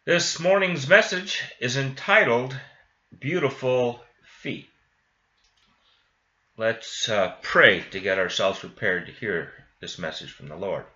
This morning's message is entitled Beautiful Feet. Let's pray to get ourselves prepared to hear this message from the Lord.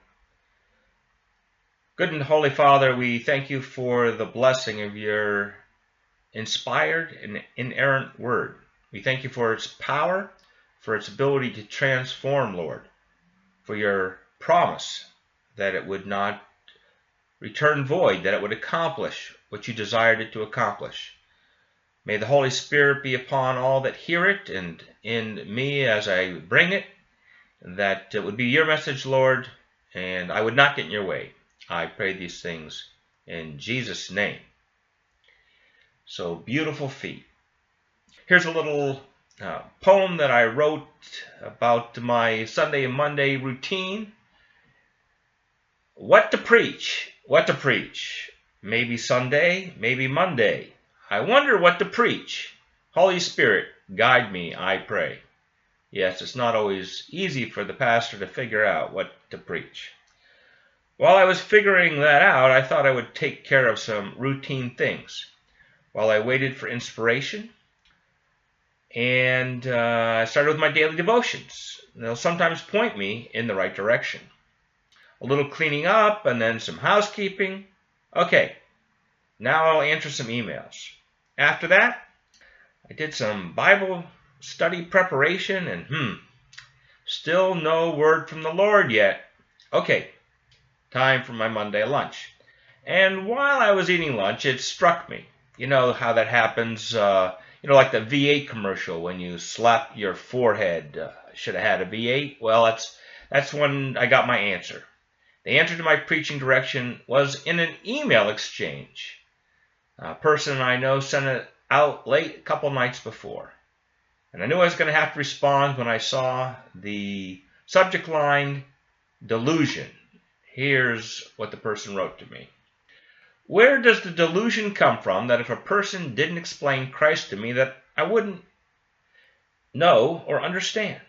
Good and Holy Father, we thank you for the blessing of your inspired and inerrant word. We thank you for its power, for its ability to transform, Lord, for your promise that it would not return void, that it would accomplish what you desired it to accomplish. May the Holy Spirit be upon all that hear it and in me as I bring it, that it would be your message, Lord, and I would not get in your way. I pray these things in Jesus' name. So, beautiful feet. Here's a little poem that I wrote about my Sunday and Monday routine. What to preach? What to preach? Maybe Sunday, maybe Monday. I wonder what to preach. Holy Spirit, guide me, I pray. Yes, it's not always easy for the pastor to figure out what to preach. While I was figuring that out, I thought I would take care of some routine things while I waited for inspiration. And I started with my daily devotions. They'll sometimes point me in the right direction. A little cleaning up and then some housekeeping. Okay, now I'll answer some emails. After that, I did some Bible study preparation and still no word from the Lord yet. Okay, time for my Monday lunch. And while I was eating lunch, it struck me. You know how that happens, like the V8 commercial when you slap your forehead. Should have had a V8. Well, that's when I got my answer. The answer to my preaching direction was in an email exchange. A person I know sent it out late a couple nights before. And I knew I was going to have to respond when I saw the subject line, delusion. Here's what the person wrote to me. Where does the delusion come from that if a person didn't explain Christ to me that I wouldn't know or understand?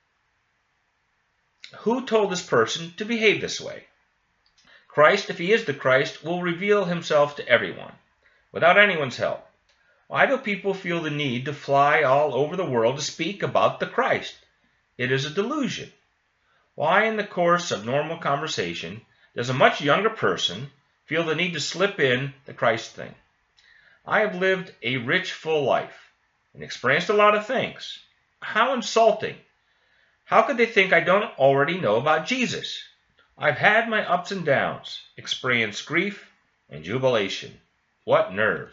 Who told this person to behave this way? Christ, if he is the Christ, will reveal himself to everyone, without anyone's help. Why do people feel the need to fly all over the world to speak about the Christ? It is a delusion. Why, in the course of normal conversation, does a much younger person feel the need to slip in the Christ thing? I have lived a rich, full life and experienced a lot of things. How insulting. How could they think I don't already know about Jesus? I've had my ups and downs, experienced grief and jubilation. What nerve.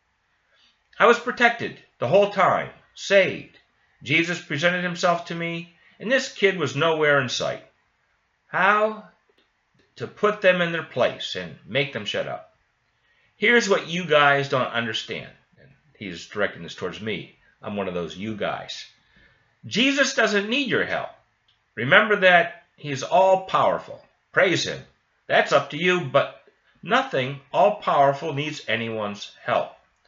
I was protected the whole time, saved. Jesus presented himself to me, and this kid was nowhere in sight. How to put them in their place and make them shut up? Here's what you guys don't understand. And he's directing this towards me. I'm one of those you guys. Jesus doesn't need your help. Remember that he's all-powerful. Praise him. That's up to you, but nothing all-powerful needs anyone's help.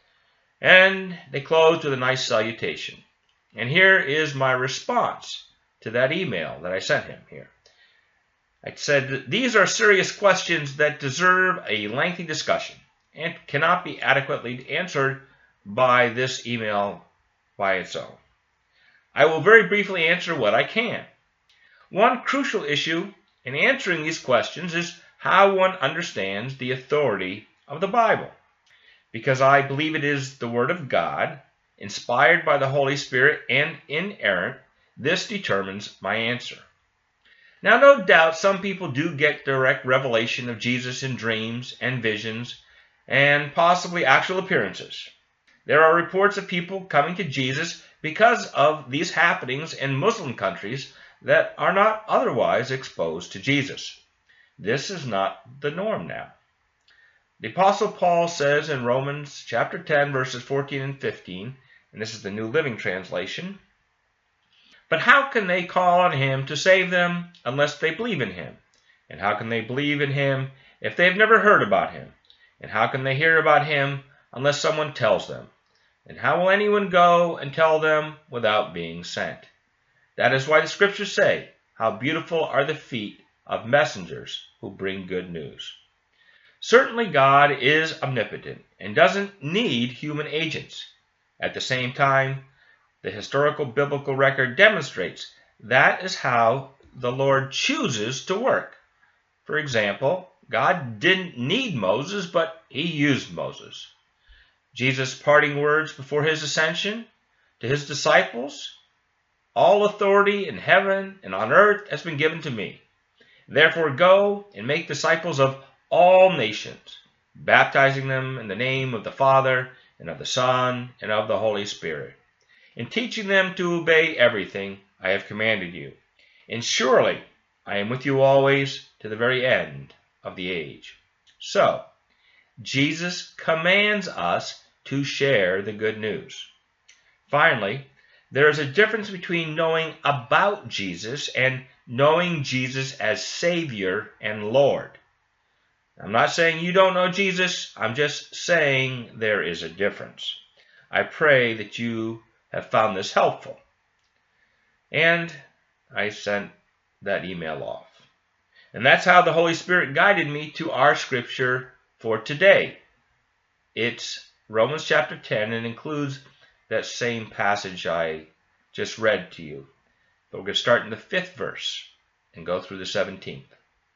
And they closed with a nice salutation. And here is my response to that email that I sent him here. I said, these are serious questions that deserve a lengthy discussion and cannot be adequately answered by this email by its own. I will very briefly answer what I can. One crucial issue in answering these questions is how one understands the authority of the Bible. Because I believe it is the Word of God, inspired by the Holy Spirit and inerrant, this determines my answer. Now, no doubt some people do get direct revelation of Jesus in dreams and visions and possibly actual appearances. There are reports of people coming to Jesus because of these happenings in Muslim countries that are not otherwise exposed to Jesus. This is not the norm now. The Apostle Paul says in Romans chapter 10, verses 14 and 15, and this is the New Living Translation, but how can they call on him to save them unless they believe in him? And how can they believe in him if they have never heard about him? And how can they hear about him unless someone tells them? And how will anyone go and tell them without being sent? That is why the scriptures say, how beautiful are the feet of messengers who bring good news. Certainly God is omnipotent and doesn't need human agents. At the same time, the historical biblical record demonstrates that is how the Lord chooses to work. For example, God didn't need Moses, but he used Moses. Jesus' parting words before his ascension to his disciples, "All authority in heaven and on earth has been given to me. Therefore go and make disciples of all nations, baptizing them in the name of the Father and of the Son and of the Holy Spirit, and teaching them to obey everything I have commanded you. And surely I am with you always to the very end of the age." So, Jesus commands us to share the good news. Finally, there is a difference between knowing about Jesus and knowing Jesus as Savior and Lord. I'm not saying you don't know Jesus. I'm just saying there is a difference. I pray that you have found this helpful. And I sent that email off. And that's how the Holy Spirit guided me to our scripture for today. It's Romans chapter 10 and includes that same passage I just read to you. But we're going to start in the 5th verse and go through the 17th.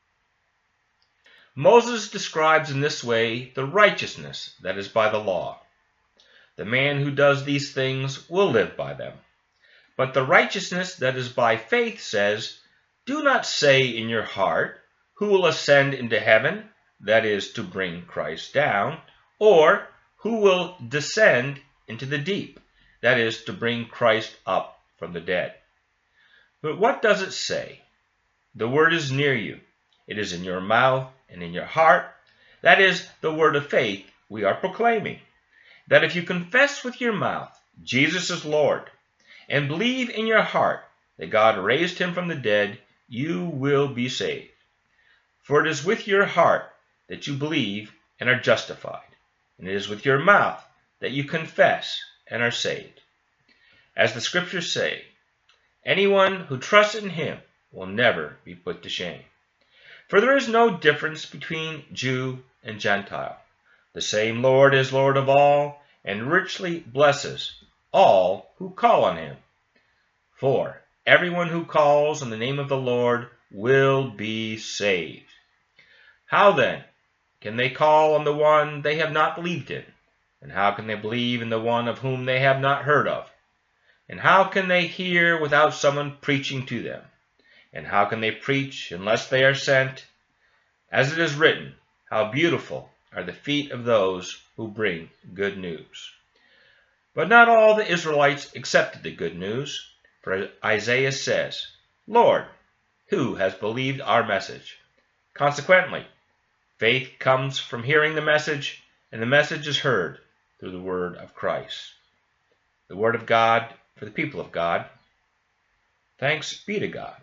Moses describes in this way the righteousness that is by the law. The man who does these things will live by them. But the righteousness that is by faith says, "Do not say in your heart, 'Who will ascend into heaven?' that is, to bring Christ down, or 'Who will descend into the deep?' that is, to bring Christ up from the dead." But what does it say? The word is near you. It is in your mouth and in your heart. That is the word of faith we are proclaiming. That if you confess with your mouth Jesus is Lord, and believe in your heart that God raised him from the dead, you will be saved. For it is with your heart that you believe and are justified, and it is with your mouth that you confess and are saved. As the scriptures say, anyone who trusts in him will never be put to shame. For there is no difference between Jew and Gentile. The same Lord is Lord of all, and richly blesses all who call on him. For everyone who calls on the name of the Lord will be saved. How then can they call on the one they have not believed in? And how can they believe in the one of whom they have not heard of? And how can they hear without someone preaching to them? And how can they preach unless they are sent? As it is written, how beautiful are the feet of those who bring good news. But not all the Israelites accepted the good news, for Isaiah says, "Lord, who has believed our message?" Consequently, faith comes from hearing the message, and the message is heard through the word of Christ. The word of God for the people of God. Thanks be to God.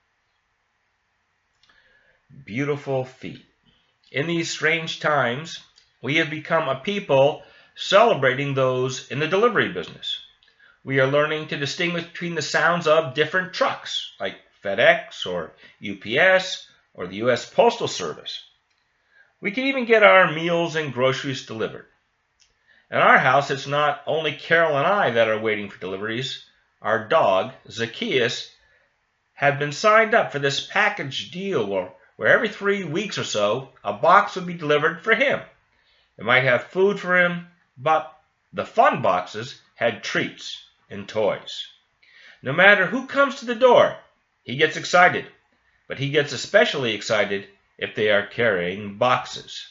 Beautiful feet. In these strange times, we have become a people celebrating those in the delivery business. We are learning to distinguish between the sounds of different trucks, like FedEx or UPS or the U.S. Postal Service. We can even get our meals and groceries delivered. At our house, it's not only Carol and I that are waiting for deliveries. Our dog, Zacchaeus, had been signed up for this package deal where every 3 weeks or so, a box would be delivered for him. It might have food for him, but the fun boxes had treats and toys. No matter who comes to the door, he gets excited, but he gets especially excited if they are carrying boxes.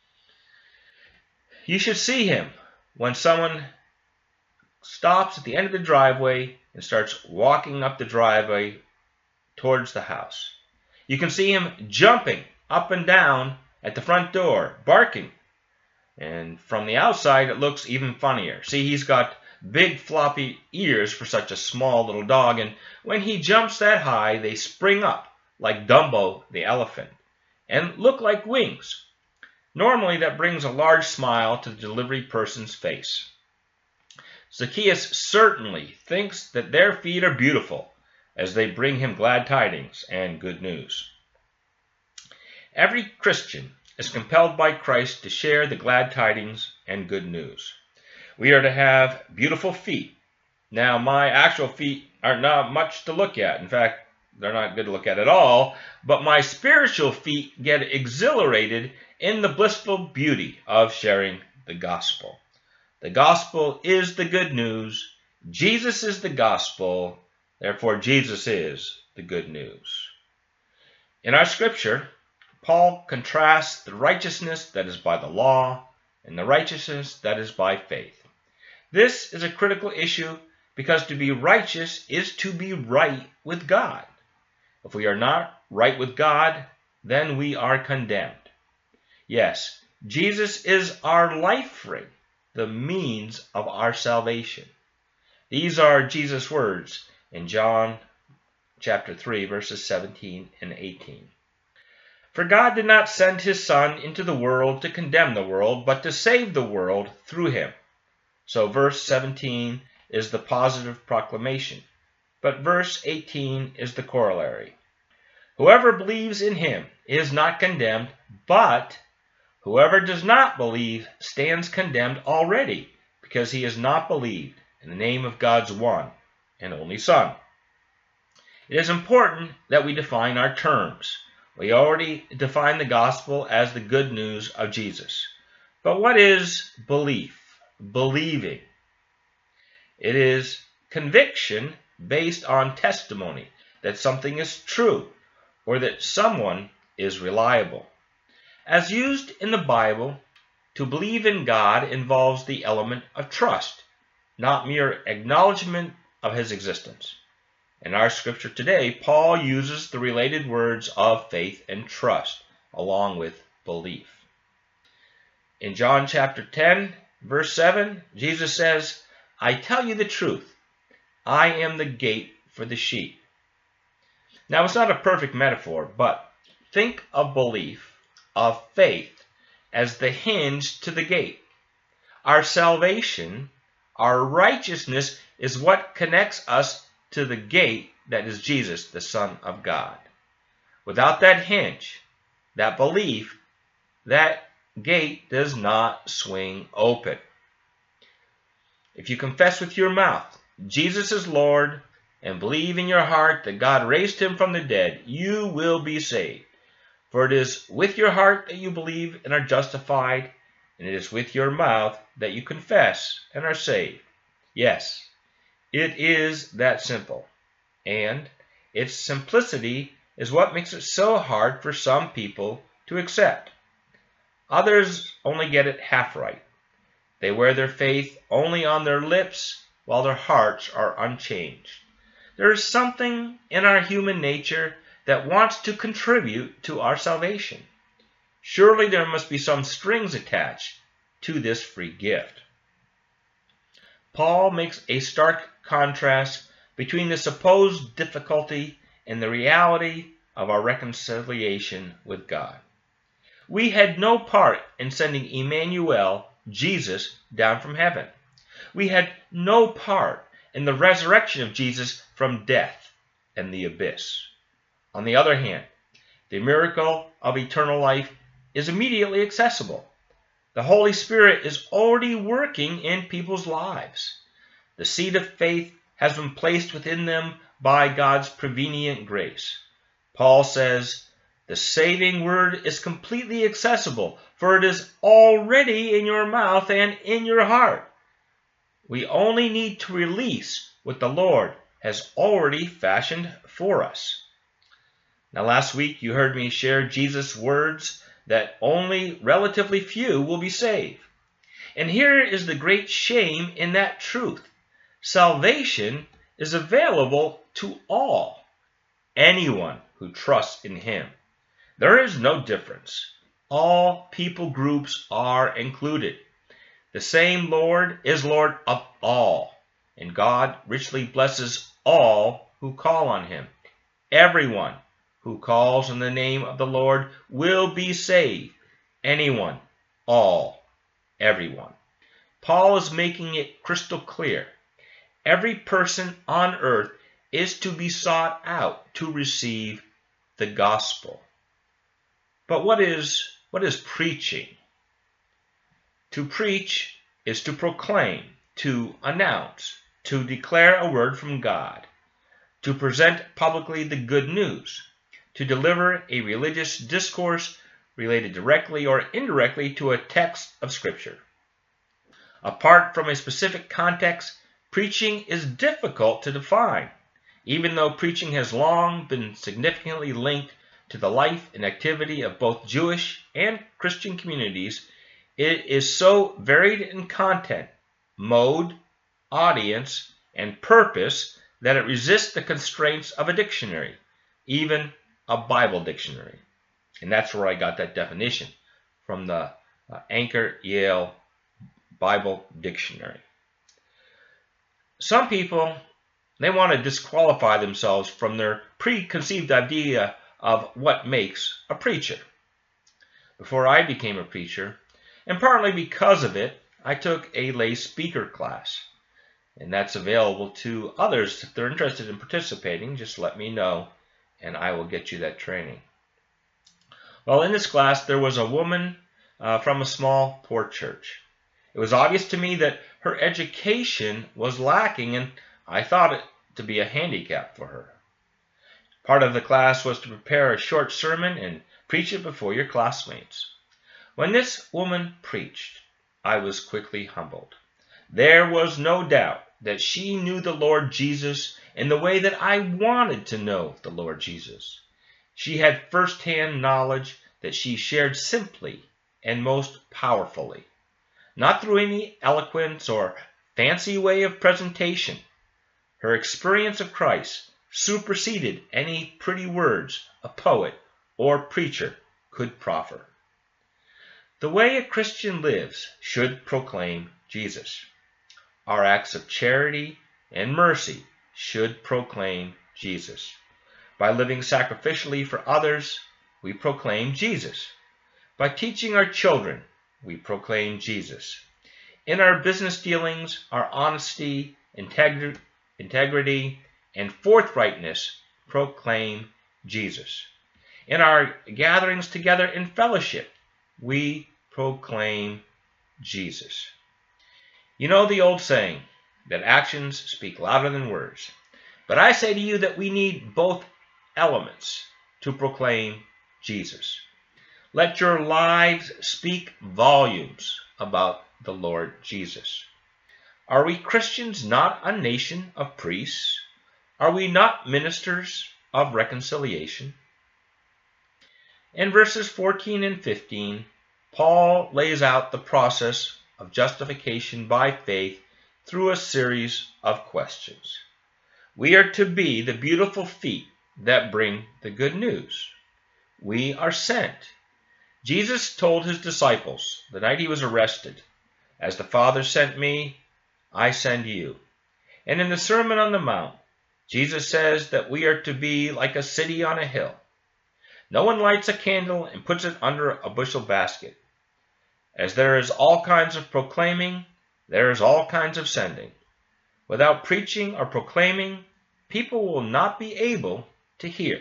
You should see him when someone stops at the end of the driveway and starts walking up the driveway towards the house. You can see him jumping up and down at the front door, barking. And from the outside, it looks even funnier. See, he's got big floppy ears for such a small little dog, and when he jumps that high, they spring up like Dumbo the elephant and look like wings. Normally, that brings a large smile to the delivery person's face. Zacchaeus certainly thinks that their feet are beautiful as they bring him glad tidings and good news. Every Christian is compelled by Christ to share the glad tidings and good news. We are to have beautiful feet. Now, my actual feet are not much to look at. In fact, they're not good to look at all. But my spiritual feet get exhilarated in the blissful beauty of sharing the gospel. The gospel is the good news. Jesus is the gospel. Therefore, Jesus is the good news. In our scripture, Paul contrasts the righteousness that is by the law and the righteousness that is by faith. This is a critical issue because to be righteous is to be right with God. If we are not right with God, then we are condemned. Yes, Jesus is our life ring, the means of our salvation. These are Jesus' words in John chapter 3, verses 17 and 18. For God did not send his Son into the world to condemn the world, but to save the world through him. So verse 17 is the positive proclamation, but verse 18 is the corollary. Whoever believes in him is not condemned, but whoever does not believe stands condemned already, because he has not believed in the name of God's one and only Son. It is important that we define our terms. We already defined the gospel as the good news of Jesus. But what is belief? Believing. It is conviction based on testimony that something is true or that someone is reliable. As used in the Bible, to believe in God involves the element of trust, not mere acknowledgement of his existence. In our scripture today, Paul uses the related words of faith and trust along with belief. In John chapter 10, verse 7, Jesus says, I tell you the truth, I am the gate for the sheep. Now, it's not a perfect metaphor, but think of belief, of faith, as the hinge to the gate. Our salvation, our righteousness, is what connects us to the gate that is Jesus, the Son of God. Without that hinge, that belief, that gate does not swing open. If you confess with your mouth Jesus is Lord and believe in your heart that God raised him from the dead, you will be saved. For it is with your heart that you believe and are justified, and it is with your mouth that you confess and are saved. Yes, it is that simple. And its simplicity is what makes it so hard for some people to accept. Others only get it half right. They wear their faith only on their lips while their hearts are unchanged. There is something in our human nature that wants to contribute to our salvation. Surely there must be some strings attached to this free gift. Paul makes a stark contrast between the supposed difficulty and the reality of our reconciliation with God. We had no part in sending Emmanuel, Jesus, down from heaven. We had no part in the resurrection of Jesus from death and the abyss. On the other hand, the miracle of eternal life is immediately accessible. The Holy Spirit is already working in people's lives. The seed of faith has been placed within them by God's prevenient grace. Paul says, the saving word is completely accessible, for it is already in your mouth and in your heart. We only need to release what the Lord has already fashioned for us. Now, last week you heard me share Jesus' words that only relatively few will be saved. And here is the great shame in that truth. Salvation is available to all, anyone who trusts in him. There is no difference. All people groups are included. The same Lord is Lord of all, and God richly blesses all who call on him. Everyone who calls on the name of the Lord will be saved. Anyone, all, everyone. Paul is making it crystal clear. Every person on earth is to be sought out to receive the gospel. But what is What is preaching? To preach is to proclaim, to announce, to declare a word from God, to present publicly the good news, to deliver a religious discourse related directly or indirectly to a text of Scripture. Apart from a specific context, preaching is difficult to define. Even though preaching has long been significantly linked to the life and activity of both Jewish and Christian communities, it is so varied in content, mode, audience, and purpose that it resists the constraints of a dictionary, even a Bible dictionary. And that's where I got that definition, from the Anchor Yale Bible Dictionary. Some people, they want to disqualify themselves from their preconceived idea of what makes a preacher. Before I became a preacher, and partly because of it, I took a lay speaker class. And that's available to others. If they're interested in participating, just let me know, and I will get you that training. Well, in this class, there was a woman from a small, poor church. It was obvious to me that her education was lacking, and I thought it to be a handicap for her. Part of the class was to prepare a short sermon and preach it before your classmates. When this woman preached, I was quickly humbled. There was no doubt that she knew the Lord Jesus in the way that I wanted to know the Lord Jesus. She had first-hand knowledge that she shared simply and most powerfully, not through any eloquence or fancy way of presentation. Her experience of Christ superseded any pretty words a poet or preacher could proffer. The way a Christian lives should proclaim Jesus. Our acts of charity and mercy should proclaim Jesus. By living sacrificially for others, we proclaim Jesus. By teaching our children, we proclaim Jesus. In our business dealings, our honesty, integrity, and forthrightness proclaim Jesus. In our gatherings together in fellowship, we proclaim Jesus. You know the old saying that actions speak louder than words. But I say to you that we need both elements to proclaim Jesus. Let your lives speak volumes about the Lord Jesus. Are we Christians not a nation of priests? Are we not ministers of reconciliation? In verses 14 and 15, Paul lays out the process of justification by faith through a series of questions. We are to be the beautiful feet that bring the good news. We are sent. Jesus told his disciples the night he was arrested, "As the Father sent me, I send you." And in the Sermon on the Mount, Jesus says that we are to be like a city on a hill. No one lights a candle and puts it under a bushel basket. As there is all kinds of proclaiming, there is all kinds of sending. Without preaching or proclaiming, people will not be able to hear.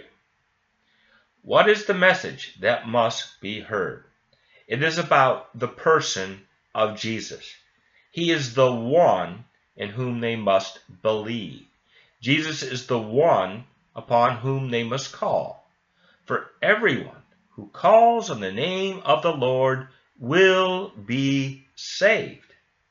What is the message that must be heard? It is about the person of Jesus. He is the one in whom they must believe. Jesus is the one upon whom they must call. For everyone who calls on the name of the Lord will be saved.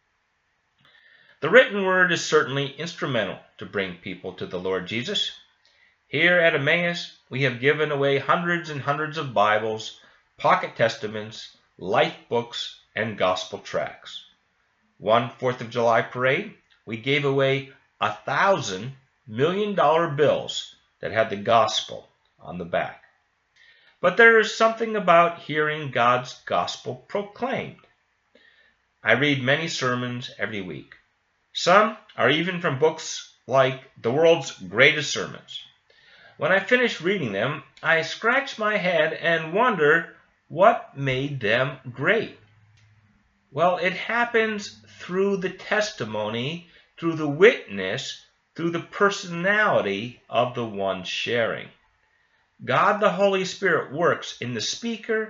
The written word is certainly instrumental to bring people to the Lord Jesus. Here at Emmaus, we have given away hundreds and hundreds of Bibles, pocket testaments, life books, and gospel tracts. One 4th of July parade, we gave away 1,000 million-dollar bills that had the gospel on the back. But there is something about hearing God's gospel proclaimed. I read many sermons every week. Some are even from books like The World's Greatest Sermons. When I finish reading them, I scratch my head and wonder what made them great. Well, it happens through the testimony, through the witness, through the personality of the one sharing. God the Holy Spirit works in the speaker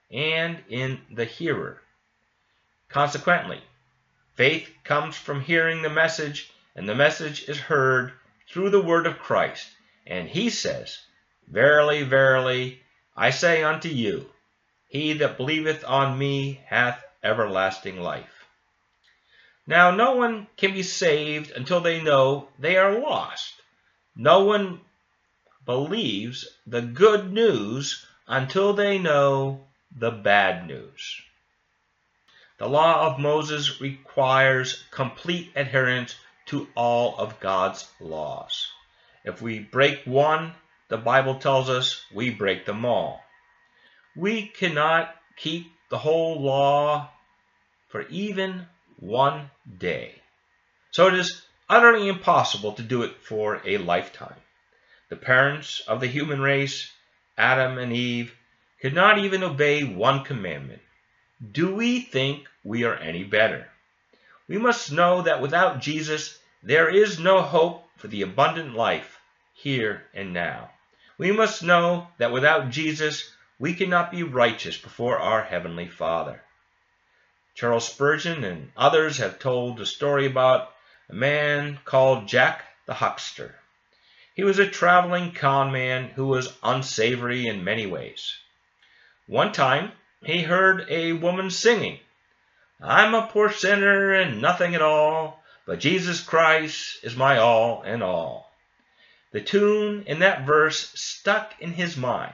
and in the hearer. Consequently, faith comes from hearing the message, and the message is heard through the word of Christ. And he says, Verily, verily, I say unto you, he that believeth on me hath everlasting life. Now, no one can be saved until they know they are lost. No one believes the good news until they know the bad news. The law of Moses requires complete adherence to all of God's laws. If we break one, the Bible tells us we break them all. We cannot keep the whole law for even one day. So it is utterly impossible to do it for a lifetime. The parents of the human race, Adam and Eve, could not even obey one commandment. Do we think we are any better? We must know that without Jesus, there is no hope for the abundant life here and now. We must know that without Jesus, we cannot be righteous before our Heavenly Father. Charles Spurgeon and others have told the story about a man called Jack the Huckster. He was a traveling con man who was unsavory in many ways. One time, he heard a woman singing, I'm a poor sinner and nothing at all, but Jesus Christ is my all and all. The tune in that verse stuck in his mind.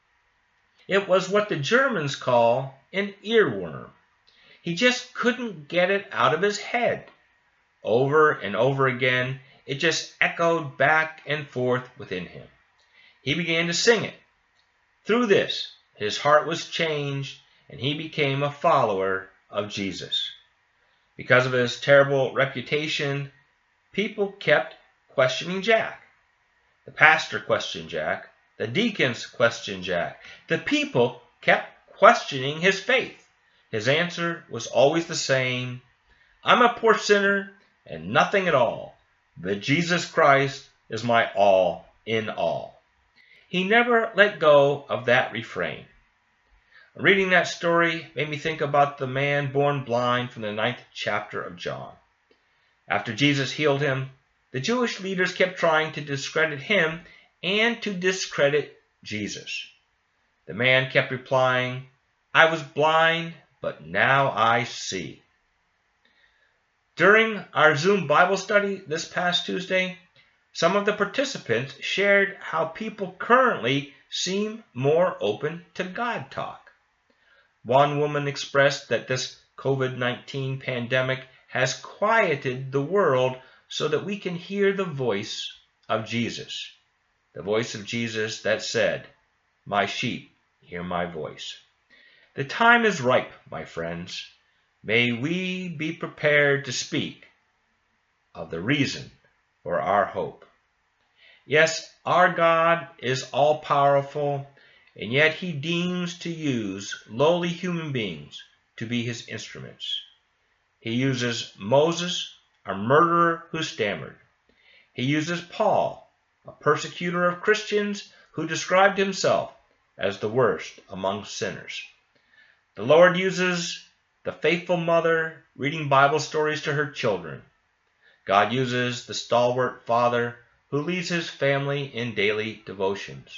It was what the Germans call an earworm. He just couldn't get it out of his head. Over and over again, it just echoed back and forth within him. He began to sing it. Through this, his heart was changed, and he became a follower of Jesus. Because of his terrible reputation, people kept questioning Jack. The pastor questioned Jack. The deacons questioned Jack. The people kept questioning his faith. His answer was always the same. I'm a poor sinner and nothing at all, but Jesus Christ is my all in all. He never let go of that refrain. Reading that story made me think about the man born blind from the 9th chapter of John. After Jesus healed him, the Jewish leaders kept trying to discredit him and to discredit Jesus. The man kept replying, I was blind, but now I see. During our Zoom Bible study this past Tuesday, some of the participants shared how people currently seem more open to God talk. One woman expressed that this COVID-19 pandemic has quieted the world so that we can hear the voice of Jesus. The voice of Jesus that said, My sheep hear my voice. The time is ripe, my friends. May we be prepared to speak of the reason for our hope. Yes, our God is all-powerful, and yet he deems to use lowly human beings to be his instruments. He uses Moses, a murderer who stammered. He uses Paul, a persecutor of Christians who described himself as the worst among sinners. The Lord uses the faithful mother reading Bible stories to her children. God uses the stalwart father who leads his family in daily devotions.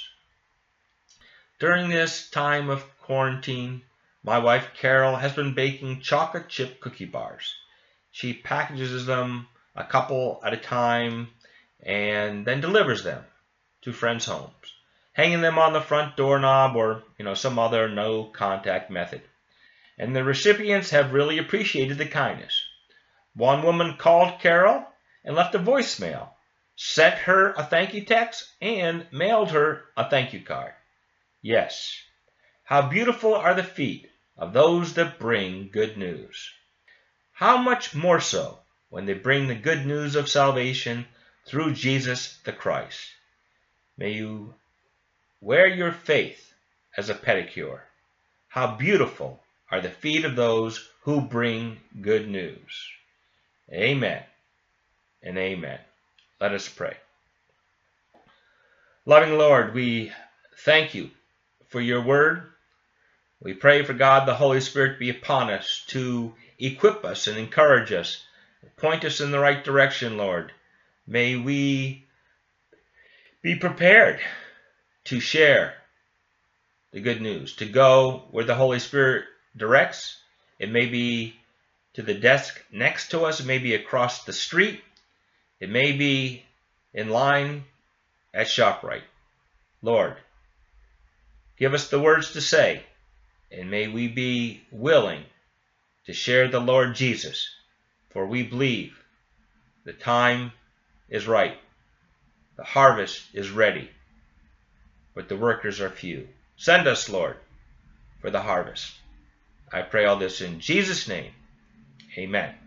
During this time of quarantine, my wife Carol has been baking chocolate chip cookie bars. She packages them a couple at a time and then delivers them to friends' homes, hanging them on the front doorknob or some other no-contact method. And the recipients have really appreciated the kindness. One woman called Carol and left a voicemail, sent her a thank you text, and mailed her a thank you card. Yes, how beautiful are the feet of those that bring good news. How much more so when they bring the good news of salvation through Jesus the Christ. May you wear your faith as a pedicure. How beautiful are the feet of those who bring good news. Amen and amen. Let us pray. Loving Lord, we thank you for your word. We pray for God the Holy Spirit be upon us to equip us and encourage us, point us in the right direction, Lord. May we be prepared to share the good news, to go where the Holy Spirit directs. It may be to the desk next to us, it may be across the street, it may be in line at ShopRite. Lord, give us the words to say, and may we be willing to share the Lord Jesus, for we believe the time is right, the harvest is ready, but the workers are few. Send us, Lord, for the harvest. I pray all this in Jesus' name. Amen.